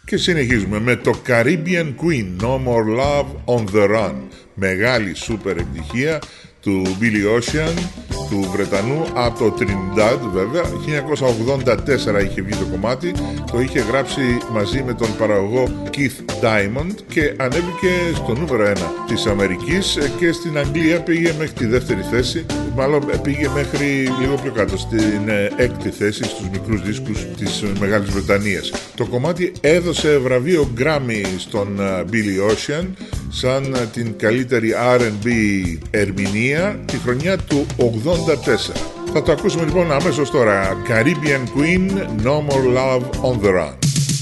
Και συνεχίζουμε με το Caribbean Queen, No More Love on the Run. Μεγάλη σούπερ επιτυχία του Billy Ocean, του Βρετανού, από το Trinidad βέβαια. 1984 είχε βγει το κομμάτι, το είχε γράψει μαζί με τον παραγωγό Keith Diamond και ανέβηκε στο νούμερο 1 της Αμερικής και στην Αγγλία πήγε μέχρι τη δεύτερη θέση, μάλλον πήγε μέχρι λίγο πιο κάτω, στην έκτη θέση στους μικρούς δίσκους της Μεγάλης Βρετανίας. Το κομμάτι έδωσε βραβείο Grammy στον Billy Ocean σαν την καλύτερη R&B ερμηνεία τη χρονιά του 84. Θα το ακούσουμε λοιπόν αμέσως τώρα. Caribbean Queen, No More Love on the Run.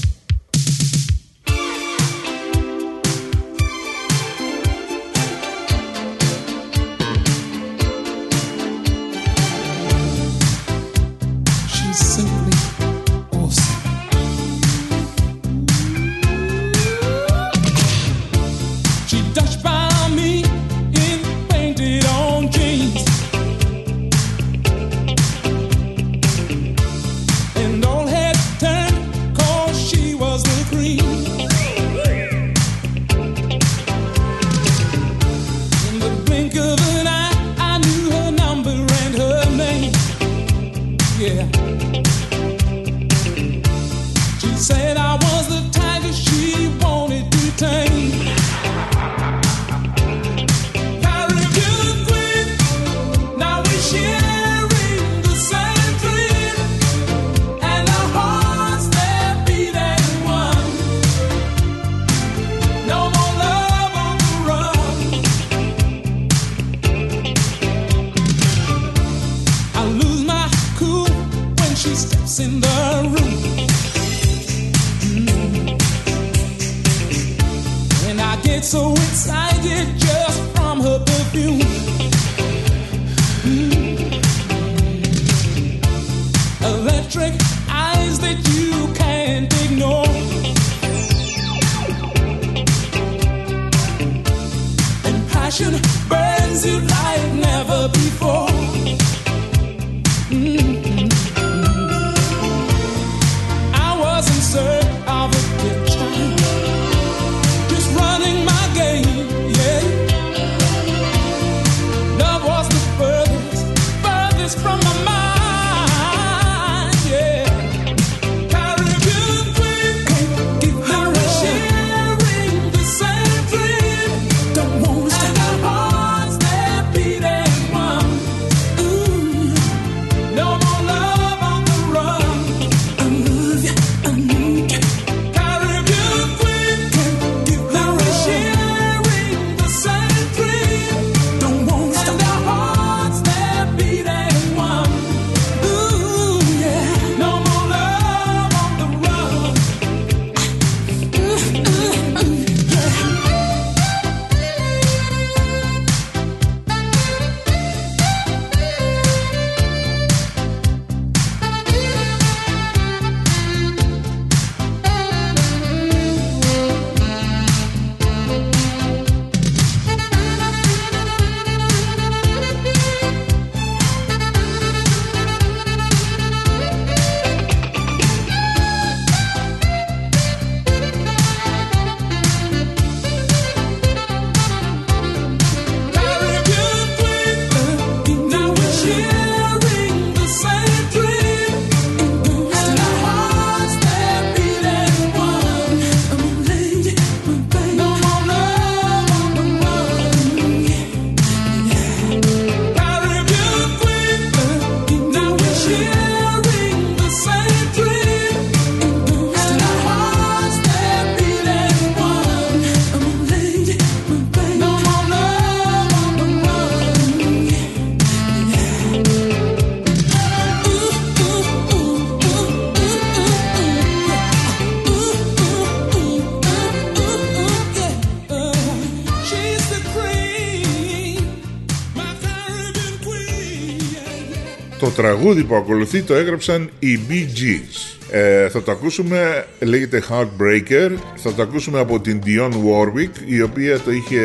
Το τραγούδι που ακολουθεί το έγραψαν οι Bee Gees. Θα το ακούσουμε, λέγεται Heartbreaker. Θα το ακούσουμε από την Dionne Warwick, η οποία το είχε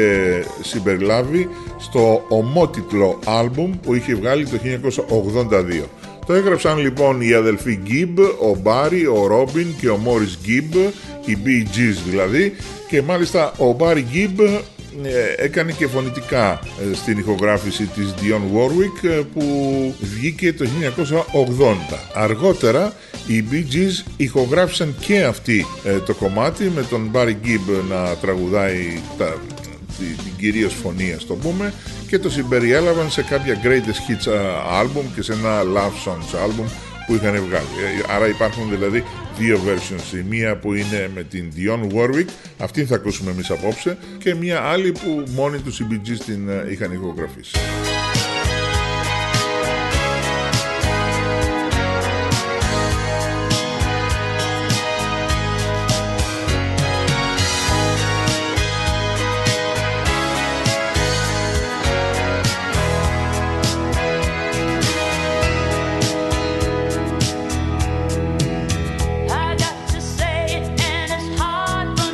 συμπεριλάβει στο ομότιτλο άλμπουμ που είχε βγάλει το 1982. Το έγραψαν λοιπόν οι αδελφοί Gibb, ο Μπάρι, ο Ρόμπιν και ο Μόρις Gibb, οι Bee Gees δηλαδή, και μάλιστα ο Μπάρι Gibb έκανε και φωνητικά στην ηχογράφηση της Dionne Warwick που βγήκε το 1980. Αργότερα οι Bee Gees ηχογράφησαν και αυτοί το κομμάτι, με τον Barry Gibb να τραγουδάει την κυρίως φωνή, ας το πούμε, και το συμπεριέλαβαν σε κάποια Greatest Hits album και σε ένα Love Songs album που είχαν βγάλει. Άρα υπάρχουν δηλαδή δύο versions. Η μία που είναι με την Dionne Warwick, αυτήν θα ακούσουμε εμείς απόψε, και μια άλλη που μόνοι τους οι Bee Gees την είχαν ηχογραφήσει.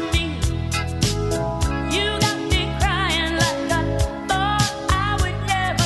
You got me crying like a boy I would never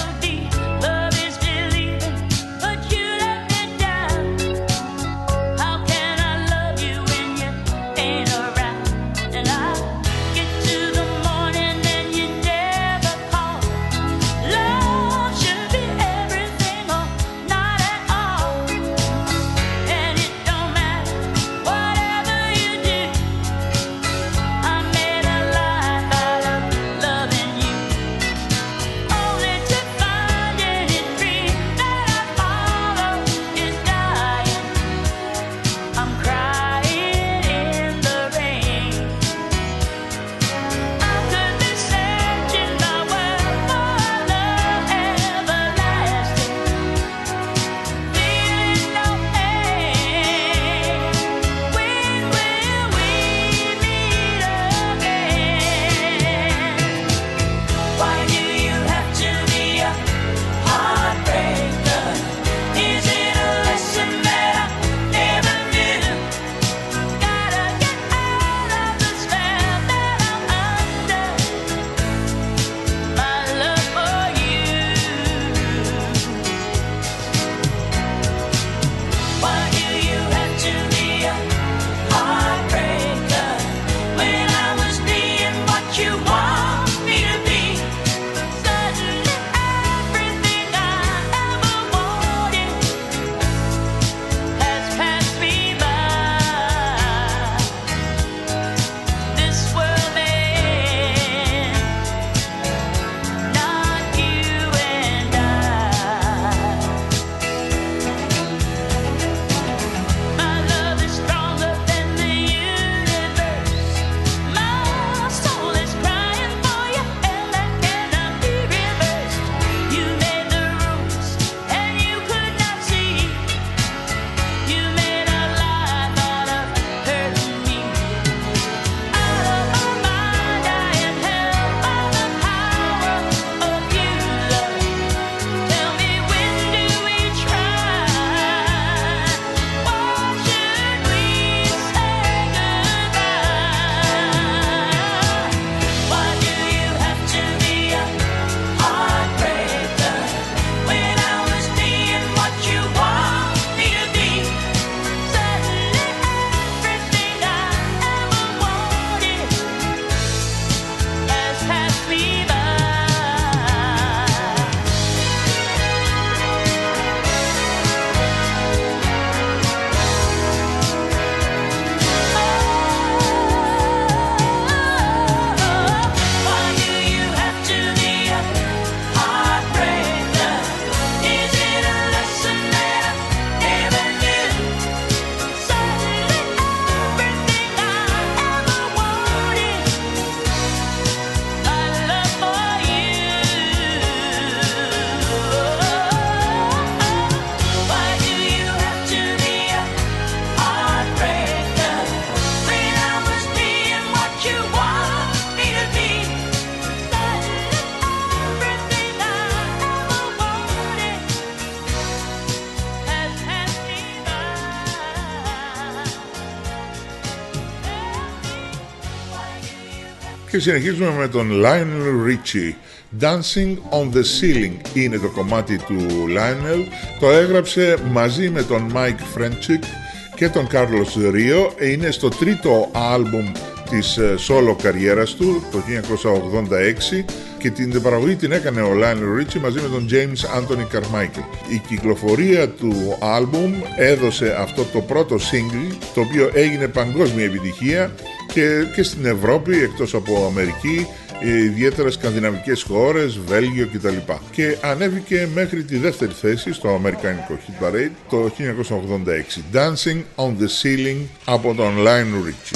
Και συνεχίζουμε με τον Lionel Richie. Dancing on the Ceiling είναι το κομμάτι του Lionel. Το έγραψε μαζί με τον Mike Frenchik και τον Carlos Rio. Είναι στο τρίτο άλμπουμ της solo καριέρας του το 1986 και την παραγωγή την έκανε ο Lionel Richie μαζί με τον James Anthony Carmichael. Η κυκλοφορία του άλμπουμ έδωσε αυτό το πρώτο single, το οποίο έγινε παγκόσμια επιτυχία και στην Ευρώπη, εκτός από Αμερική, ιδιαίτερα σκανδιναβικές χώρες, Βέλγιο κτλ. Και ανέβηκε μέχρι τη δεύτερη θέση στο αμερικανικό Hit Parade το 1986. Dancing on the Ceiling από τον Lionel Richie.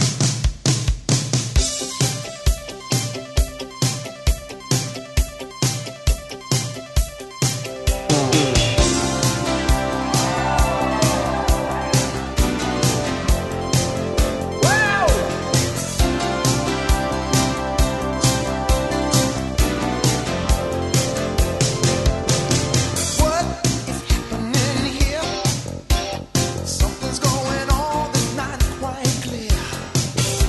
Something's going on that's not quite clear.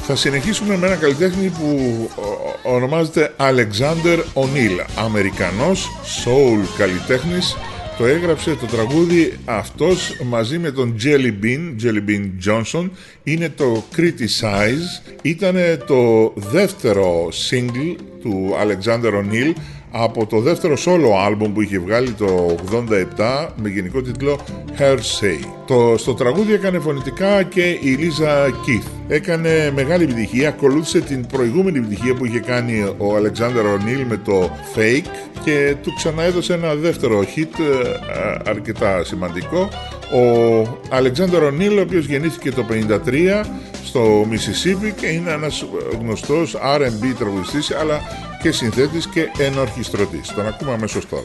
Θα συνεχίσουμε με ένα καλλιτέχνη που ονομάζεται Alexander O'Neal, Αμερικανός soul καλλιτέχνης. Το έγραψε το τραγούδι αυτός μαζί με τον Jelly Bean Johnson. Είναι το Criticize. Ήταν το δεύτερο single του Alexander O'Neal από το δεύτερο solo album που είχε βγάλει το 87 με γενικό τίτλο Hearsay. Στο τραγούδι έκανε φωνητικά και η Lisa Keith. Έκανε μεγάλη επιτυχία, ακολούθησε την προηγούμενη επιτυχία που είχε κάνει ο Alexander O'Neal με το Fake και του ξαναέδωσε ένα δεύτερο hit αρκετά σημαντικό. Ο Alexander O'Neal, ο οποίος γεννήθηκε το 1953 στο Mississippi και είναι ένας γνωστός R&B τραγουδιστής αλλά και συνθέτης και ενορχιστρωτής. Τον ακούμε αμέσως τώρα.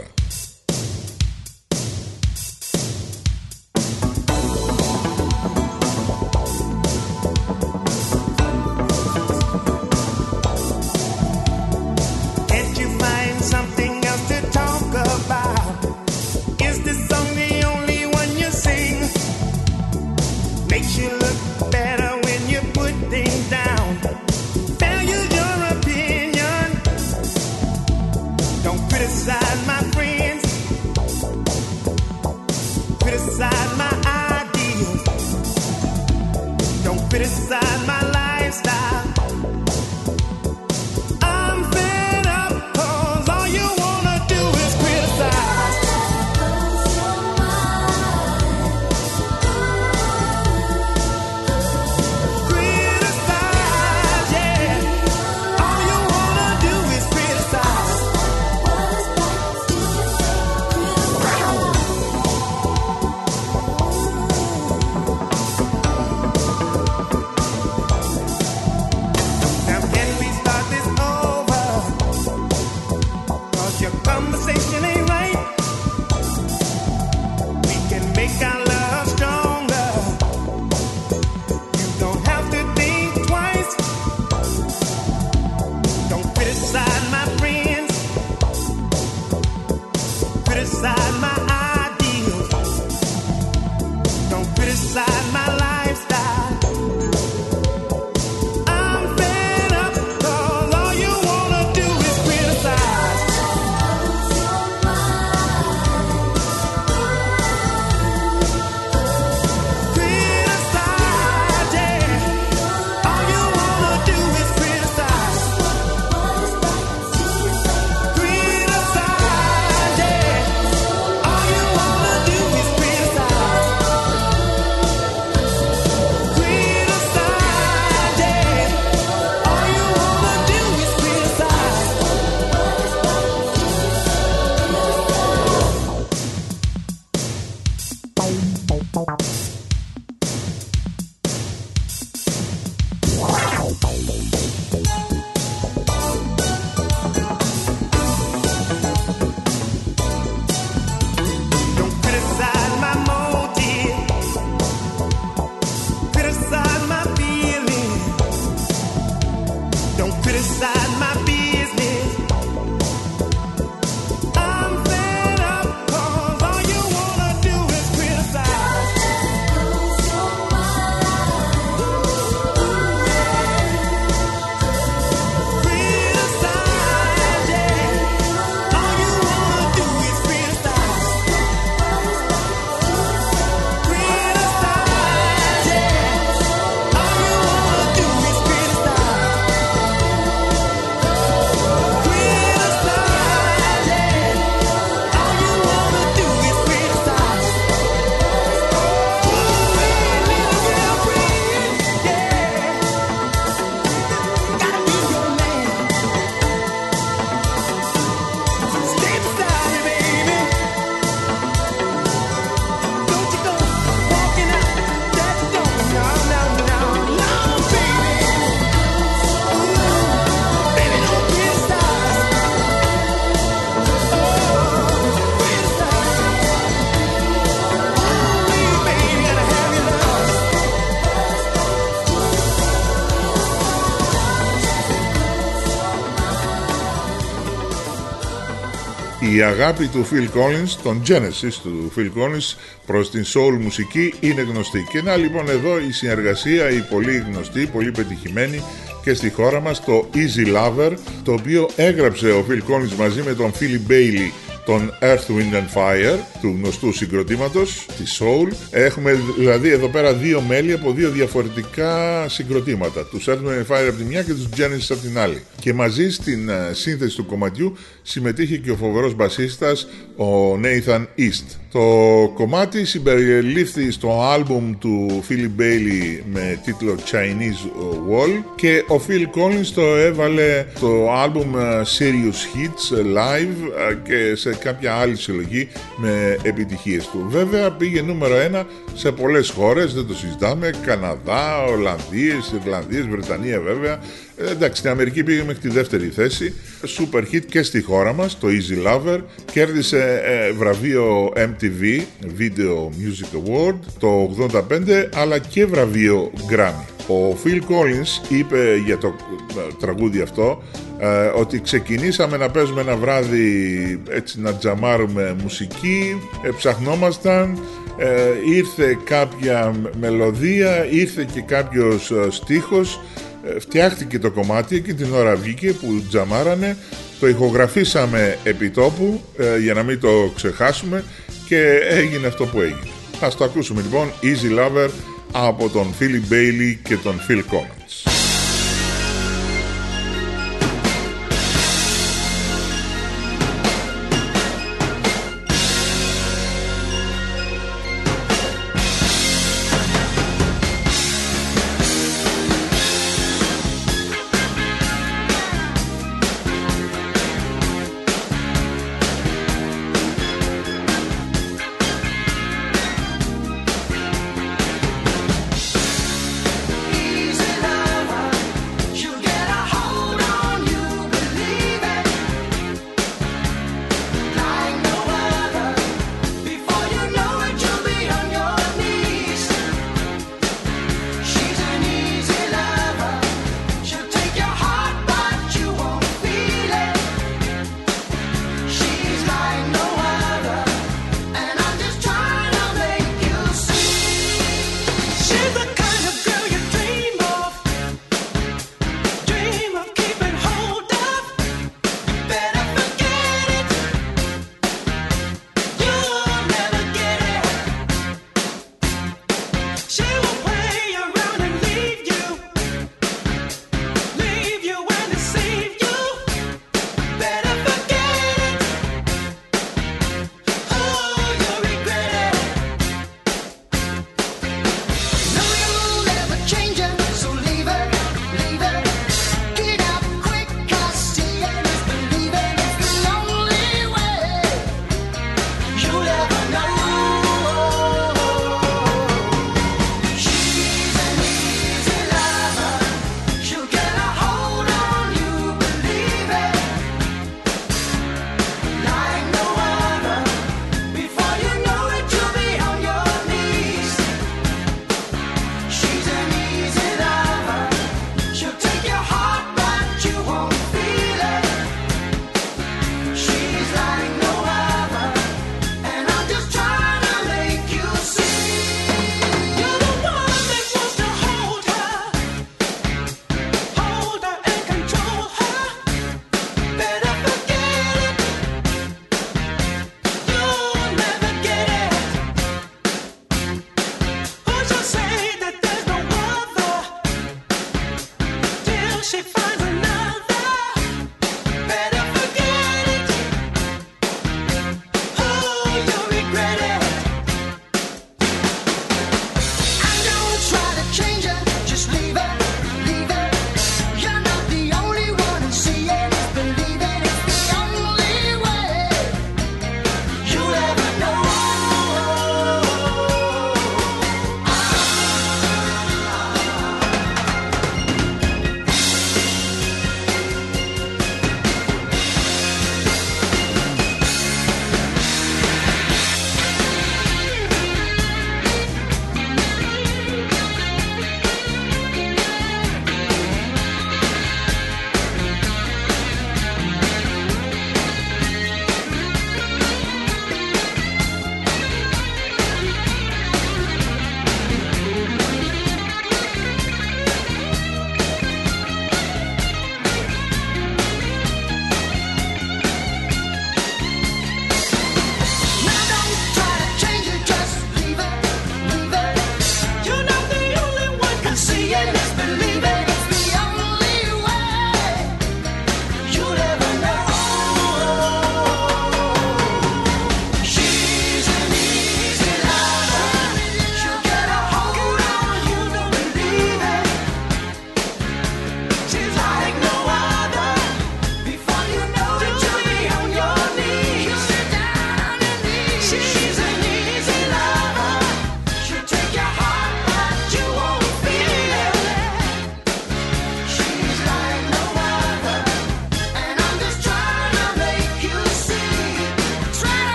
Η αγάπη του Phil Collins, των Genesis του Phil Collins προς την soul μουσική είναι γνωστή. Και να λοιπόν εδώ η συνεργασία, η πολύ γνωστή, πολύ πετυχημένη και στη χώρα μας, το Easy Lover, το οποίο έγραψε ο Phil Collins μαζί με τον Philly Bailey, τον Earth, Wind and Fire, του γνωστού συγκροτήματος, τη Soul. Έχουμε δηλαδή εδώ πέρα δύο μέλη από δύο διαφορετικά συγκροτήματα, τους Earth, Wind and Fire από τη μια και τους Genesis από την άλλη. Και μαζί στην σύνθεση του κομματιού συμμετείχε και ο φοβερός μπασίστας, ο Nathan East. Το κομμάτι συμπεριλήφθη στο άλμπουμ του Philly Bailey με τίτλο Chinese Wall και ο Phil Collins το έβαλε στο άλμπουμ Serious Hits Live και σε κάποια άλλη συλλογή με επιτυχίες του. Βέβαια πήγε νούμερο 1 σε πολλές χώρες, δεν το συζητάμε, Καναδά, Ολλανδίες, Ιρλανδίες, Βρετανία βέβαια. Εντάξει, στην Αμερική πήγε μέχρι τη δεύτερη θέση, super hit και στη χώρα μας, το Easy Lover, κέρδισε βραβείο MTV Video Music Award το 85, αλλά και βραβείο Grammy. Ο Phil Collins είπε για το τραγούδι αυτό ότι ξεκινήσαμε να παίζουμε ένα βράδυ έτσι να τζαμάρουμε μουσική, ψαχνόμασταν, ήρθε κάποια μελωδία, ήρθε και κάποιος στίχος, φτιάχτηκε το κομμάτι, εκείνη την ώρα βγήκε που τζαμάρανε, το ηχογραφήσαμε επί τόπου για να μην το ξεχάσουμε και έγινε αυτό που έγινε. Ας το ακούσουμε λοιπόν, Easy Lover από τον Philly Bailey και τον Phil Collins.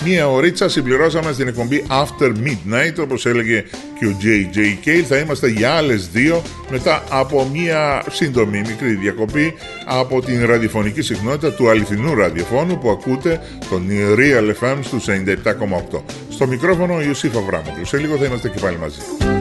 Μία ωρίτσα συμπληρώσαμε στην εκπομπή After Midnight, όπως έλεγε και ο J.J. Cale. Θα είμαστε για άλλες 2 μετά από μία σύντομη μικρή διακοπή από την ραδιοφωνική συχνότητα του αληθινού ραδιοφώνου που ακούτε τον Real FM στους 97,8. Στο μικρόφωνο ο Ιωσήφ Αβράμογλου. Σε λίγο θα είμαστε και πάλι μαζί.